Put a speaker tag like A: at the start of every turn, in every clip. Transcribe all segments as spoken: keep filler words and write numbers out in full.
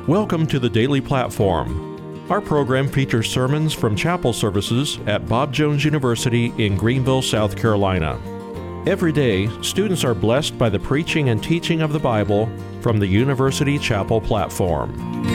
A: Welcome to the Daily Platform. Our program features sermons from chapel services at Bob Jones University in Greenville, South Carolina. Every day, students are blessed by the preaching and teaching of the Bible from the University Chapel platform.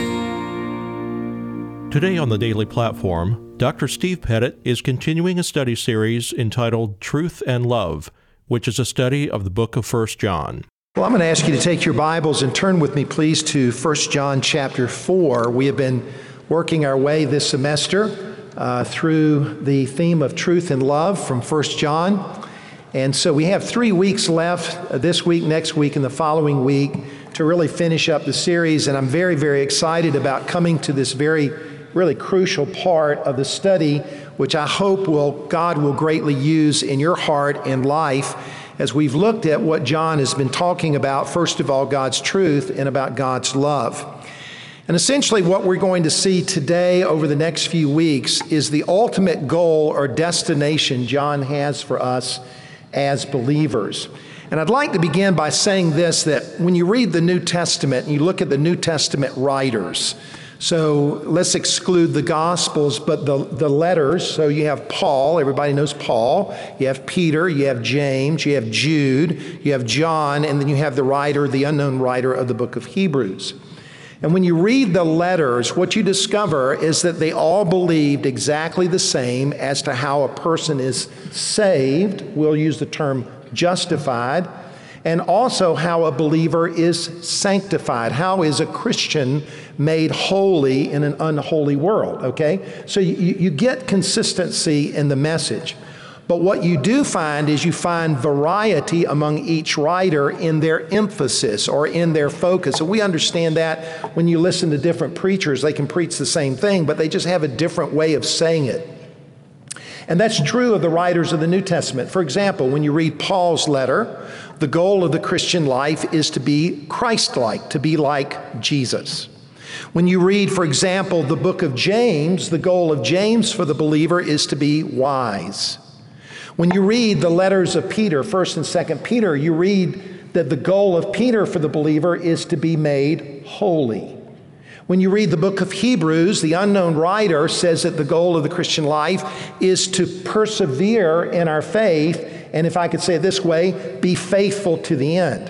A: Today on the Daily Platform, Doctor Steve Pettit is continuing a study series entitled Truth and Love, which is a study of the book of First John.
B: Well, I'm going to ask you to take your Bibles and turn with me, please, to First John chapter four. We have been working our way this semester uh, through the theme of truth and love from First John. And so we have three weeks left, uh, this week, next week, and the following week, to really finish up the series. And I'm very, very excited about coming to this very, really crucial part of the study, which I hope will God will greatly use in your heart and life, as we've looked at what John has been talking about, first of all, God's truth and about God's love. And essentially what we're going to see today over the next few weeks is the ultimate goal or destination John has for us as believers. And I'd like to begin by saying this, that when you read the New Testament and you look at the New Testament writers, so let's exclude the Gospels, but the, the letters. So you have Paul, everybody knows Paul. You have Peter, you have James, you have Jude, you have John, and then you have the writer, the unknown writer of the book of Hebrews. And when you read the letters, what you discover is that they all believed exactly the same as to how a person is saved. We'll use the term justified. And also how a believer is sanctified. How is a Christian made holy in an unholy world, okay? So you, you get consistency in the message. But what you do find is you find variety among each writer in their emphasis or in their focus. And we understand that when you listen to different preachers, they can preach the same thing, but they just have a different way of saying it. And that's true of the writers of the New Testament. For example, when you read Paul's letter, the goal of the Christian life is to be Christ-like, to be like Jesus. When you read, for example, the book of James, the goal of James for the believer is to be wise. When you read the letters of Peter, First and Second Peter, you read that the goal of Peter for the believer is to be made holy. When you read the book of Hebrews, the unknown writer says that the goal of the Christian life is to persevere in our faith, and if I could say it this way, be faithful to the end.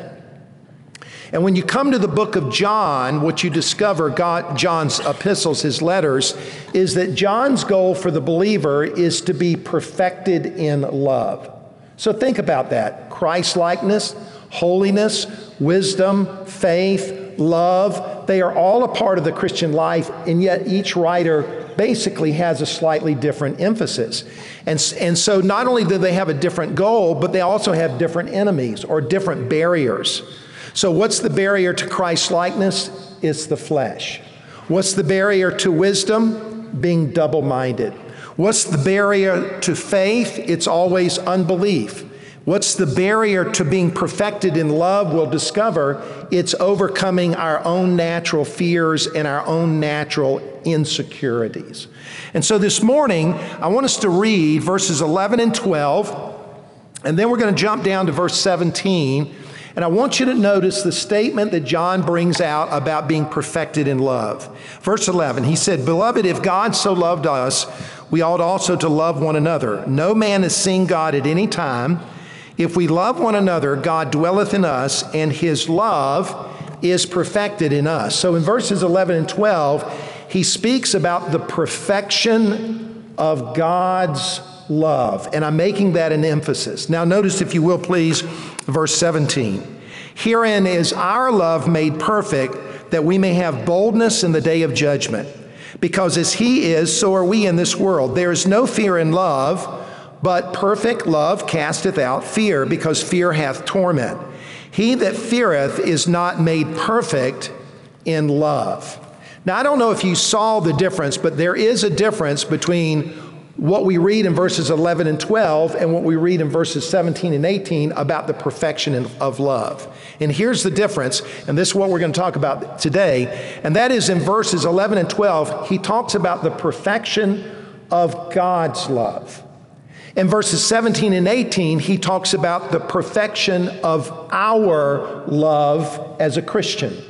B: And when you come to the book of John, what you discover, God, John's epistles, his letters, is that John's goal for the believer is to be perfected in love. So think about that. Christ-likeness, holiness, wisdom, faith, love, they are all a part of the Christian life, and yet each writer basically has a slightly different emphasis. And, and so not only do they have a different goal, but they also have different enemies or different barriers. So what's the barrier to Christ-likeness? It's the flesh. What's the barrier to wisdom? Being double-minded. What's the barrier to faith? It's always unbelief. What's the barrier to being perfected in love? We'll discover it's overcoming our own natural fears and our own natural insecurities. And so this morning, I want us to read verses eleven and twelve, and then we're going to jump down to verse seventeen. And I want you to notice the statement that John brings out about being perfected in love. Verse eleven, he said, "Beloved, if God so loved us, we ought also to love one another. No man has seen God at any time. If we love one another, God dwelleth in us, and his love is perfected in us." So in verses eleven and twelve, he speaks about the perfection of God's love. And I'm making that an emphasis. Now notice, if you will please, verse seventeen. "Herein is our love made perfect, that we may have boldness in the day of judgment. Because as he is, so are we in this world. There is no fear in love, but perfect love casteth out fear, because fear hath torment. He that feareth is not made perfect in love." Now, I don't know if you saw the difference, but there is a difference between what we read in verses eleven and twelve and what we read in verses seventeen and eighteen about the perfection of love. And here's the difference, and this is what we're going to talk about today, and that is in verses eleven and twelve, he talks about the perfection of God's love. In verses seventeen and eighteen, he talks about the perfection of our love as a Christian.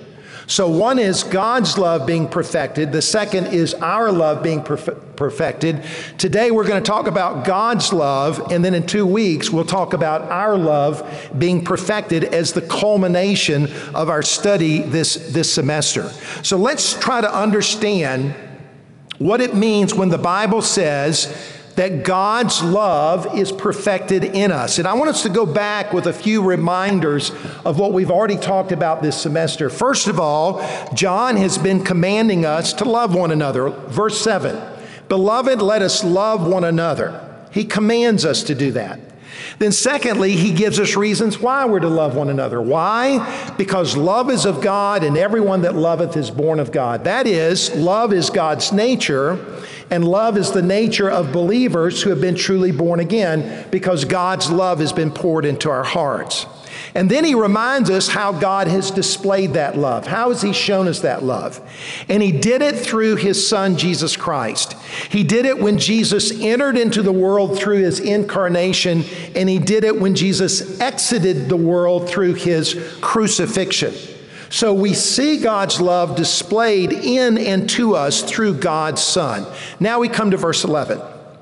B: So one is God's love being perfected. The second is our love being perf- perfected. Today we're going to talk about God's love, and then in two weeks we'll talk about our love being perfected as the culmination of our study this, this semester. So let's try to understand what it means when the Bible says that God's love is perfected in us. And I want us to go back with a few reminders of what we've already talked about this semester. First of all, John has been commanding us to love one another. Verse seven, "Beloved, let us love one another." He commands us to do that. Then secondly, he gives us reasons why we're to love one another. Why? Because love is of God, and everyone that loveth is born of God. That is, love is God's nature, and love is the nature of believers who have been truly born again, because God's love has been poured into our hearts. And then he reminds us how God has displayed that love. How has he shown us that love? And he did it through his son, Jesus Christ. He did it when Jesus entered into the world through his incarnation, and he did it when Jesus exited the world through his crucifixion. So we see God's love displayed in and to us through God's Son. Now we come to verse eleven.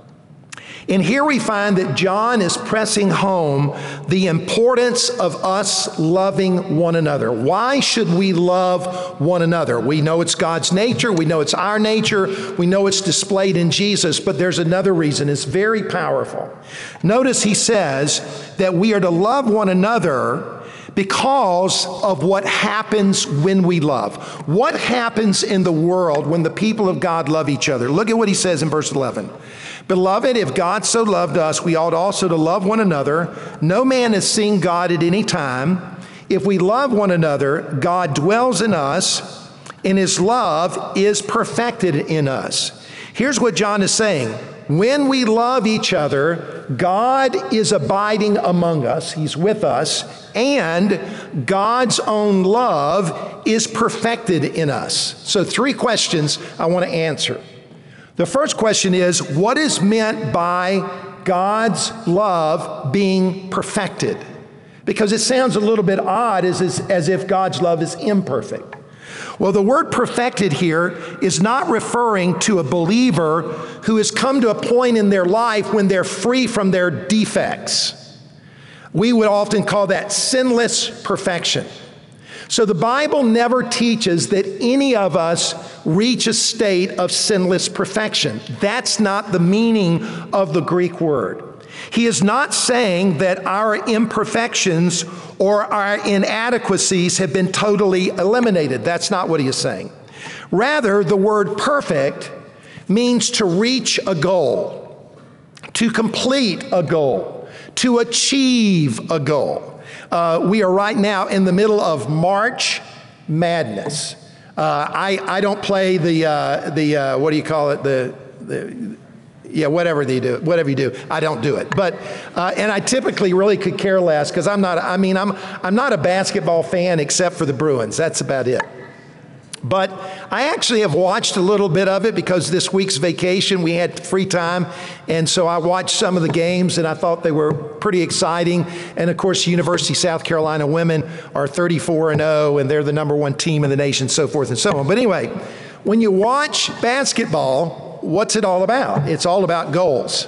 B: And here we find that John is pressing home the importance of us loving one another. Why should we love one another? We know it's God's nature. We know it's our nature. We know it's displayed in Jesus. But there's another reason. It's very powerful. Notice he says that we are to love one another because of what happens when we love. What happens in the world when the people of God love each other? Look at what he says in verse eleven. "Beloved, if God so loved us, we ought also to love one another. No man has seen God at any time. If we love one another, God dwells in us, and his love is perfected in us." Here's what John is saying. When we love each other, God is abiding among us. He's with us, and God's own love is perfected in us. So three questions I want to answer. The first question is, what is meant by God's love being perfected? Because it sounds a little bit odd as, as, as if God's love is imperfect. Well, the word perfected here is not referring to a believer who has come to a point in their life when they're free from their defects. We would often call that sinless perfection. So the Bible never teaches that any of us reach a state of sinless perfection. That's not the meaning of the Greek word. He is not saying that our imperfections or our inadequacies have been totally eliminated. That's not what he is saying. Rather, the word perfect means to reach a goal, to complete a goal, to achieve a goal. Uh, we are right now in the middle of March Madness. Uh, I, I don't play the, uh, the uh, what do you call it, the, the yeah, whatever they do, whatever you do, I don't do it. But, uh, and I typically really could care less because I'm not, I mean, I'm, I'm not a basketball fan except for the Bruins. That's about it. But I actually have watched a little bit of it because this week's vacation, we had free time. And so I watched some of the games and I thought they were pretty exciting. And of course, University of South Carolina women are thirty-four and oh, and they're the number one team in the nation, so forth and so on. But anyway, when you watch basketball, what's it all about? It's all about goals.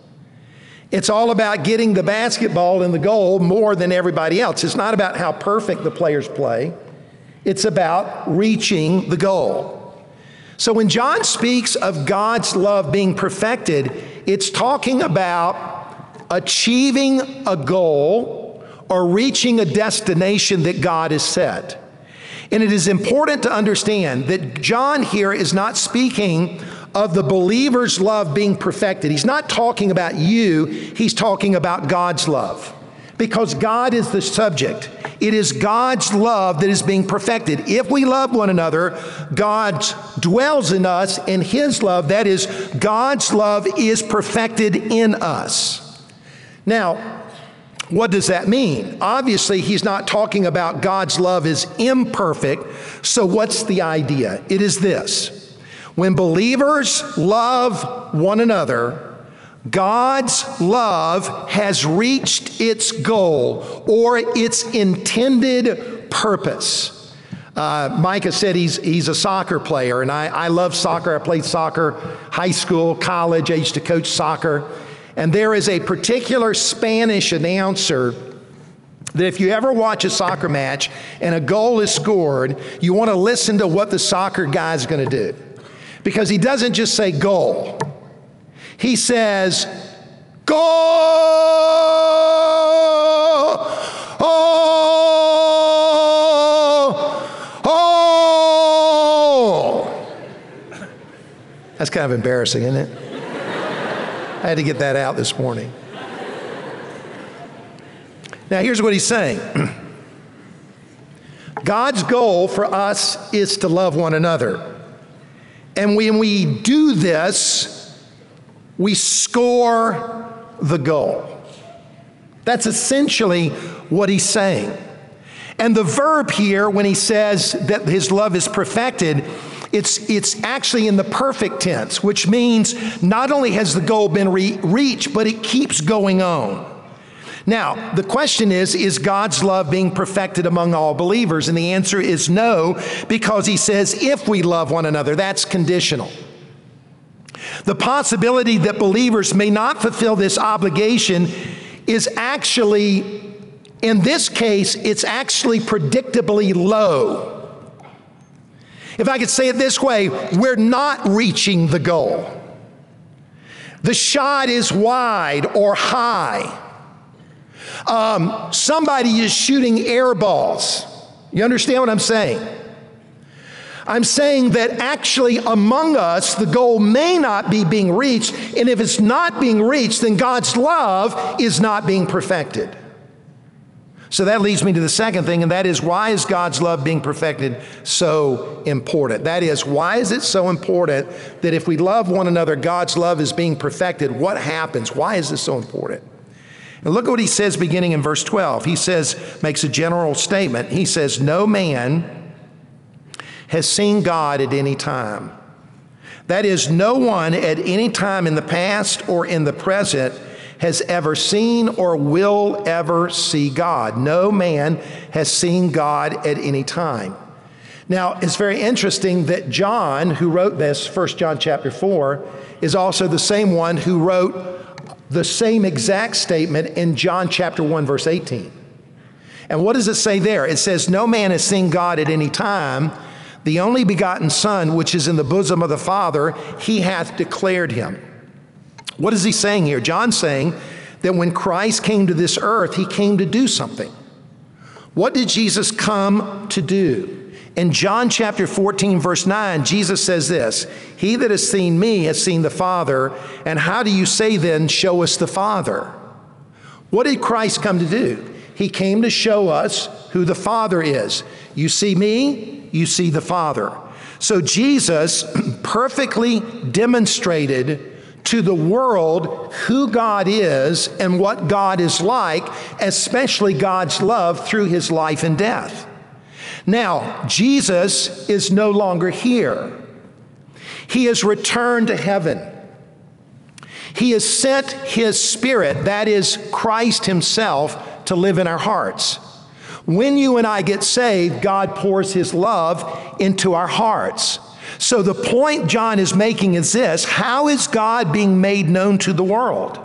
B: It's all about getting the basketball in the goal more than everybody else. It's not about how perfect the players play. It's about reaching the goal. So when John speaks of God's love being perfected, it's talking about achieving a goal or reaching a destination that God has set. And it is important to understand that John here is not speaking of the believer's love being perfected. He's not talking about you, he's talking about God's love. Because God is the subject. It is God's love that is being perfected. If we love one another, God dwells in us, and his love, that is, God's love is perfected in us. Now, what does that mean? Obviously, he's not talking about God's love is imperfect. So what's the idea? It is this. When believers love one another, God's love has reached its goal or its intended purpose. Uh, Micah said he's, he's a soccer player, and I, I love soccer. I played soccer, high school, college. I used to coach soccer. And there is a particular Spanish announcer that if you ever watch a soccer match and a goal is scored, you want to listen to what the soccer guy's going to do. Because he doesn't just say goal. He says, goal! Oh! Oh! That's kind of embarrassing, isn't it? I had to get that out this morning. Now, here's what he's saying. God's goal for us is to love one another. And when we do this, we score the goal. That's essentially what he's saying. And the verb here, when he says that his love is perfected, it's, it's actually in the perfect tense, which means not only has the goal been re- reached, but it keeps going on. Now, the question is, is God's love being perfected among all believers? And the answer is no, because he says, if we love one another, that's conditional. The possibility that believers may not fulfill this obligation is actually, in this case, it's actually predictably low. If I could say it this way, we're not reaching the goal. The shot is wide or high. Um, somebody is shooting air balls. You understand what I'm saying? I'm saying that actually among us, the goal may not be being reached, and if it's not being reached, then God's love is not being perfected. So that leads me to the second thing, and that is, why is God's love being perfected so important? That is, why is it so important that if we love one another, God's love is being perfected? What happens? Why is this so important? And look at what he says beginning in verse twelve. He says, makes a general statement. He says, no man has seen God at any time. That is, no one at any time in the past or in the present has ever seen or will ever see God. No man has seen God at any time. Now, it's very interesting that John, who wrote this, First John chapter four, is also the same one who wrote the same exact statement in John chapter one, verse eighteen. And what does it say there? It says, no man has seen God at any time. The only begotten Son, which is in the bosom of the Father, he hath declared him. What is he saying here? John's saying that when Christ came to this earth, he came to do something. What did Jesus come to do? In John chapter fourteen, verse nine, Jesus says this, he that has seen me has seen the Father, and how do you say then, show us the Father? What did Christ come to do? He came to show us who the Father is. You see me, you see the Father. So Jesus perfectly demonstrated to the world who God is and what God is like, especially God's love through his life and death. Now, Jesus is no longer here. He has returned to heaven. He has sent his Spirit, that is Christ himself, to live in our hearts. When you and I get saved, God pours his love into our hearts. So the point John is making is this: how is God being made known to the world?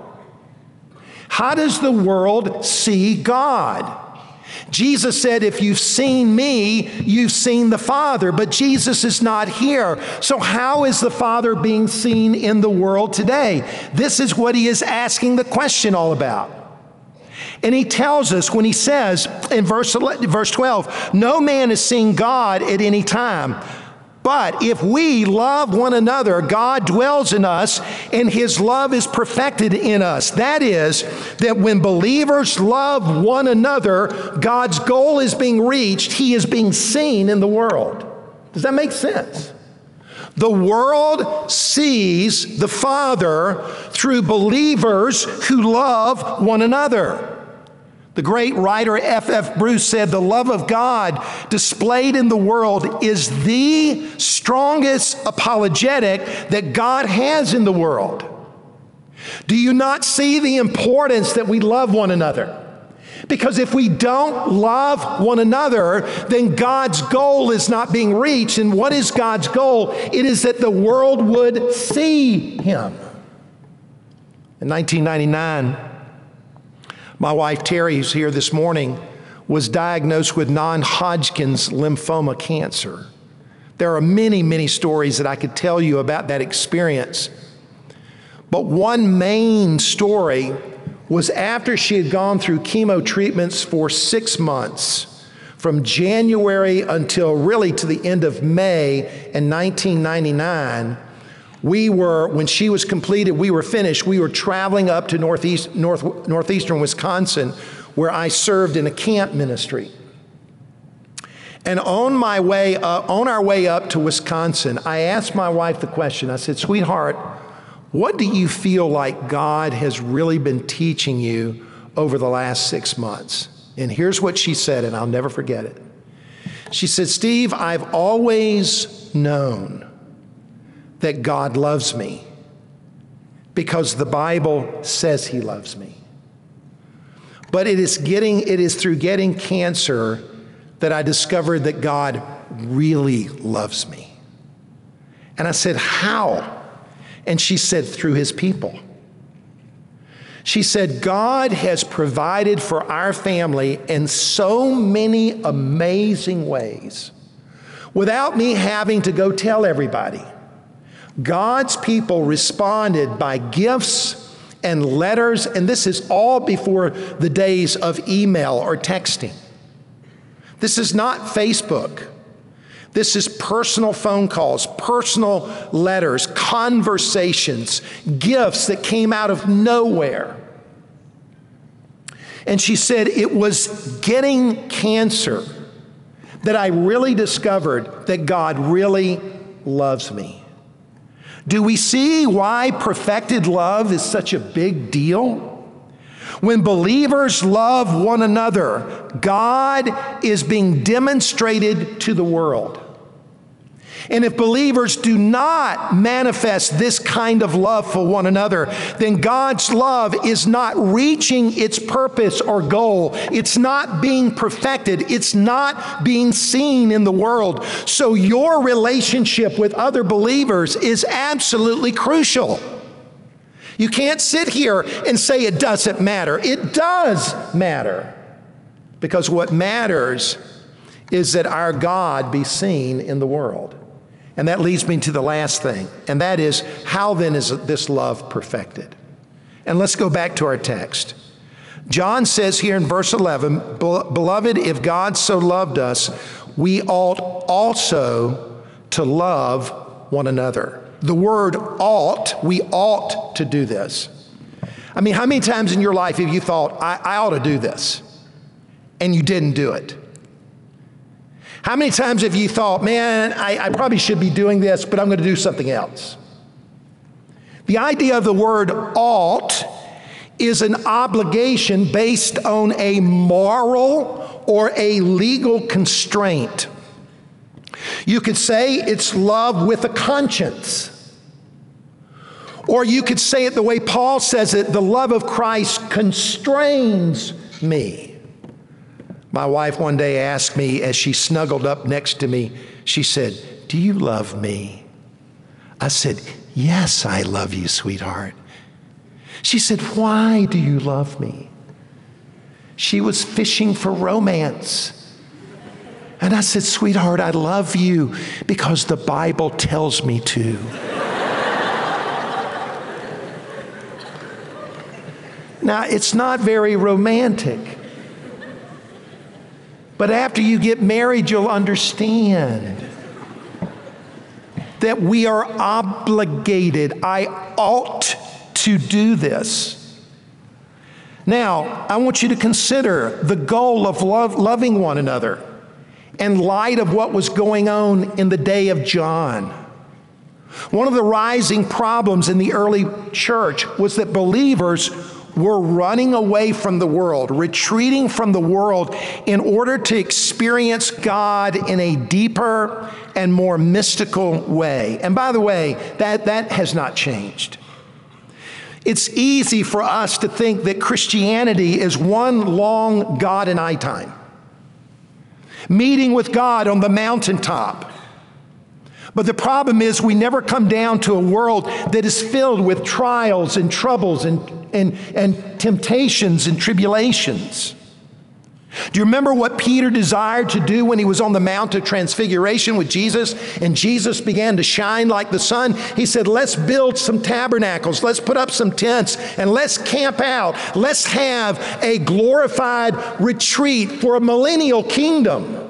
B: How does the world see God? Jesus said, if you've seen me, you've seen the Father, but Jesus is not here. So how is the Father being seen in the world today? This is what he is asking the question all about. And he tells us when he says in verse twelve, no man has seen God at any time. But if we love one another, God dwells in us, and his love is perfected in us. That is, that when believers love one another, God's goal is being reached. He is being seen in the world. Does that make sense? The world sees the Father through believers who love one another. The great writer F F Bruce said, the love of God displayed in the world is the strongest apologetic that God has in the world. Do you not see the importance that we love one another? Because if we don't love one another, then God's goal is not being reached. And what is God's goal? It is that the world would see him. In nineteen ninety-nine, my wife Terry, who's here this morning, was diagnosed with non-Hodgkin's lymphoma cancer. There are many, many stories that I could tell you about that experience. But one main story was after she had gone through chemo treatments for six months, from January until really to the end of May in nineteen ninety-nine, we were, when she was completed, we were finished, we were traveling up to northeast, north, northeastern Wisconsin, where I served in a camp ministry. And on my way up, on our way up to Wisconsin, I asked my wife the question. I said, sweetheart, what do you feel like God has really been teaching you over the last six months? And here's what she said, and I'll never forget it. She said, Steve, I've always known that God loves me because the Bible says he loves me. But it is getting, it is through getting cancer that I discovered that God really loves me. And I said, how? And she said, through his people. She said, God has provided for our family in so many amazing ways without me having to go tell everybody. God's people responded by gifts and letters, and this is all before the days of email or texting. This is not Facebook. This is personal phone calls, personal letters, conversations, gifts that came out of nowhere. And she said, it was getting cancer that I really discovered that God really loves me. Do we see why perfected love is such a big deal? When believers love one another, God is being demonstrated to the world. And if believers do not manifest this kind of love for one another, then God's love is not reaching its purpose or goal. It's not being perfected. It's not being seen in the world. So your relationship with other believers is absolutely crucial. You can't sit here and say it doesn't matter. It does matter. Because what matters is that our God be seen in the world. And that leads me to the last thing, and that is, how then is this love perfected? And let's go back to our text. John says here in verse eleven, Beloved, if God so loved us, we ought also to love one another. The word ought, we ought to do this. I mean, how many times in your life have you thought, I, I ought to do this, and you didn't do it? How many times have you thought, man, I, I probably should be doing this, but I'm going to do something else? The idea of the word ought is an obligation based on a moral or a legal constraint. You could say it's love with a conscience. Or you could say it the way Paul says it, the love of Christ constrains me. My wife one day asked me as she snuggled up next to me, she said, do you love me? I said, yes, I love you, sweetheart. She said, why do you love me? She was fishing for romance. And I said, sweetheart, I love you because the Bible tells me to. Now, it's not very romantic. But after you get married, you'll understand that we are obligated. I ought to do this. Now, I want you to consider the goal of love, loving one another in light of what was going on in the day of John. One of the rising problems in the early church was that believers were running away from the world, retreating from the world in order to experience God in a deeper and more mystical way. And by the way, that, that has not changed. It's easy for us to think that Christianity is one long God and I time. Meeting with God on the mountaintop. But the problem is we never come down to a world that is filled with trials and troubles and, and, and temptations and tribulations. Do you remember what Peter desired to do when he was on the Mount of Transfiguration with Jesus and Jesus began to shine like the sun? He said, let's build some tabernacles, let's put up some tents, and let's camp out. Let's have a glorified retreat for a millennial kingdom.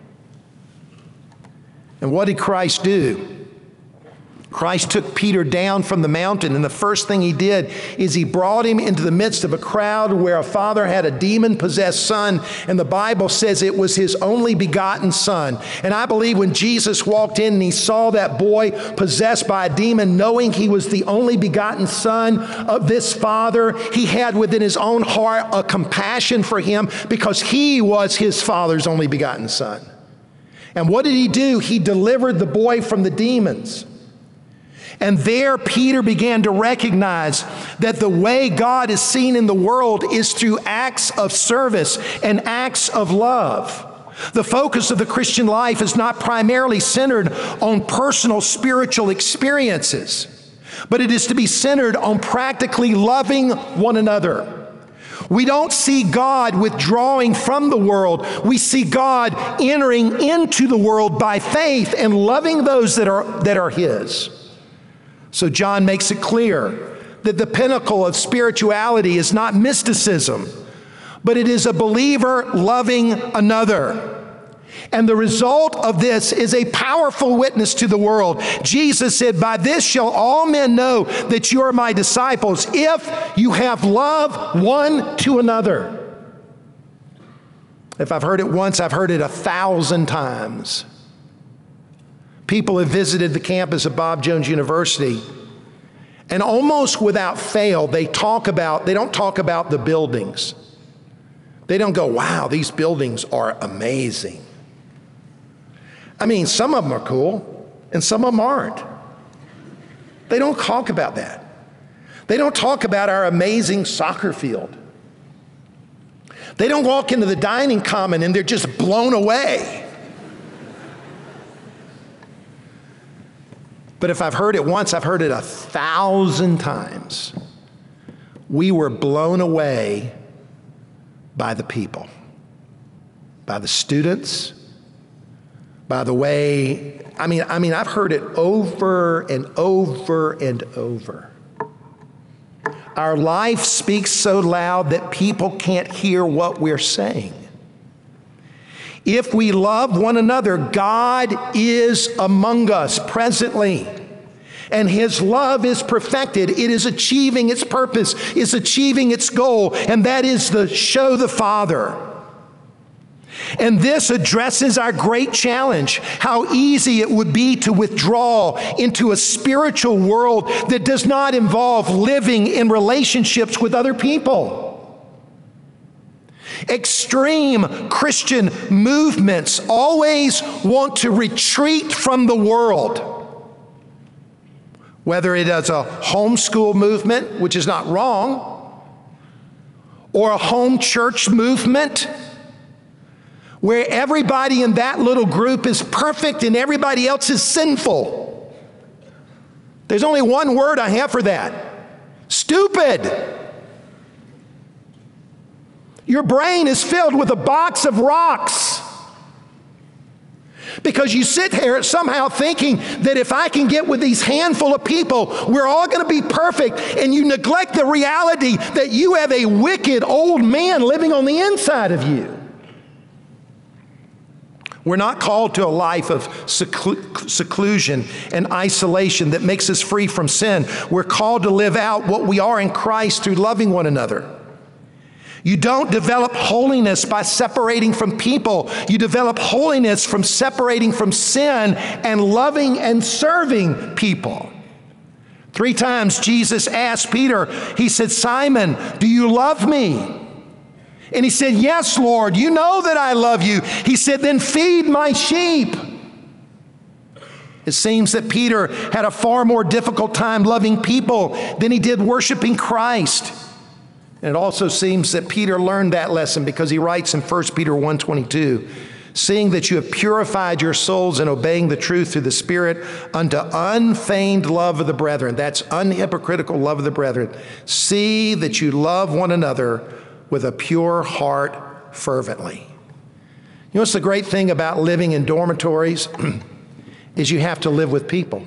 B: And what did Christ do? Christ took Peter down from the mountain, and the first thing he did is he brought him into the midst of a crowd where a father had a demon-possessed son, and the Bible says it was his only begotten son. And I believe when Jesus walked in and he saw that boy possessed by a demon, knowing he was the only begotten son of this father, he had within his own heart a compassion for him because he was his father's only begotten son. And what did he do? He delivered the boy from the demons. And there Peter began to recognize that the way God is seen in the world is through acts of service and acts of love. The focus of the Christian life is not primarily centered on personal spiritual experiences, but it is to be centered on practically loving one another. We don't see God withdrawing from the world. We see God entering into the world by faith and loving those that are, that are His. So John makes it clear that the pinnacle of spirituality is not mysticism, but it is a believer loving another. And the result of this is a powerful witness to the world. Jesus said, "By this shall all men know that you are my disciples, if you have love one to another." If I've heard it once, I've heard it a thousand times. People have visited the campus of Bob Jones University, and almost without fail, they talk about, they don't talk about the buildings. They don't go, wow, these buildings are amazing. I mean, some of them are cool, and some of them aren't. They don't talk about that. They don't talk about our amazing soccer field. They don't walk into the dining common and they're just blown away. But if I've heard it once, I've heard it a thousand times. We were blown away by the people, by the students, by the way, I mean, I mean, I've heard it over and over and over. Our life speaks so loud that people can't hear what we're saying. If we love one another, God is among us presently. And His love is perfected. It is achieving its purpose, is achieving its goal, and that is to show the Father. And this addresses our great challenge, how easy it would be to withdraw into a spiritual world that does not involve living in relationships with other people. Extreme Christian movements always want to retreat from the world. Whether it is a homeschool movement, which is not wrong, or a home church movement, where everybody in that little group is perfect and everybody else is sinful. There's only one word I have for that: stupid. Your brain is filled with a box of rocks because you sit here somehow thinking that if I can get with these handful of people, we're all going to be perfect, and you neglect the reality that you have a wicked old man living on the inside of you. We're not called to a life of seclu- seclusion and isolation that makes us free from sin. We're called to live out what we are in Christ through loving one another. You don't develop holiness by separating from people. You develop holiness from separating from sin and loving and serving people. Three times Jesus asked Peter, He said, "Simon, do you love me?" And he said, "Yes, Lord, you know that I love you." He said, "Then feed my sheep." It seems that Peter had a far more difficult time loving people than he did worshiping Christ. And it also seems that Peter learned that lesson because he writes in First Peter one twenty-two, seeing that you have purified your souls in obeying the truth through the Spirit unto unfeigned love of the brethren. That's unhypocritical love of the brethren. See that you love one another with a pure heart fervently. You know what's the great thing about living in dormitories is you have to live with people.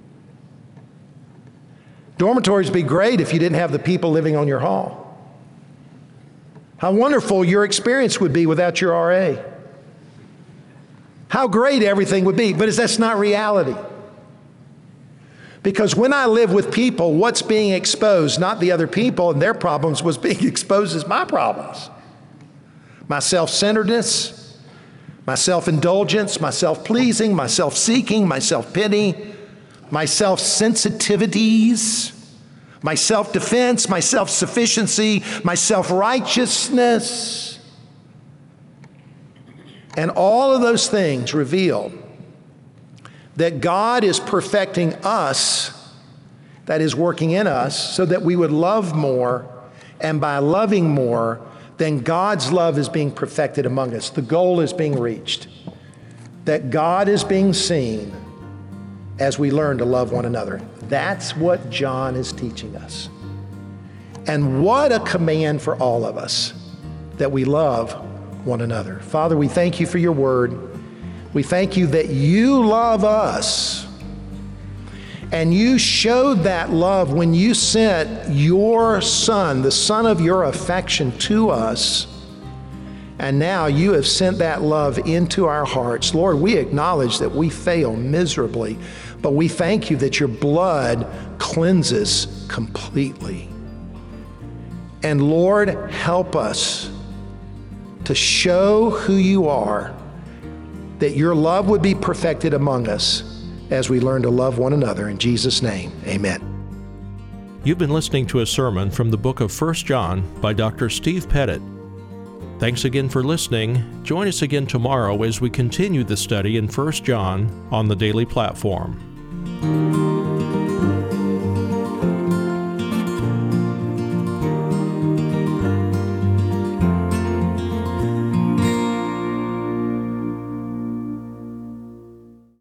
B: Dormitories would be great if you didn't have the people living on your hall. How wonderful your experience would be without your R A. How great everything would be, but that's not reality. Because when I live with people, what's being exposed, not the other people and their problems, what's being exposed is my problems. My self-centeredness, my self-indulgence, my self-pleasing, my self-seeking, my self-pity, my self-sensitivities, my self-defense, my self-sufficiency, my self-righteousness. And all of those things reveal that God is perfecting us, that is working in us, so that we would love more, and by loving more, then God's love is being perfected among us. The goal is being reached, that God is being seen as we learn to love one another. That's what John is teaching us. And what a command for all of us, that we love one another. Father, we thank you for your word. We thank you that you love us. And you showed that love when you sent your Son, the Son of your affection, to us. And now you have sent that love into our hearts. Lord, we acknowledge that we fail miserably, but we thank you that your blood cleanses completely. And Lord, help us to show who you are, that your love would be perfected among us as we learn to love one another. In Jesus' name, amen.
A: You've been listening to a sermon from the book of First John by Doctor Steve Pettit. Thanks again for listening. Join us again tomorrow as we continue the study in First John on the Daily Platform.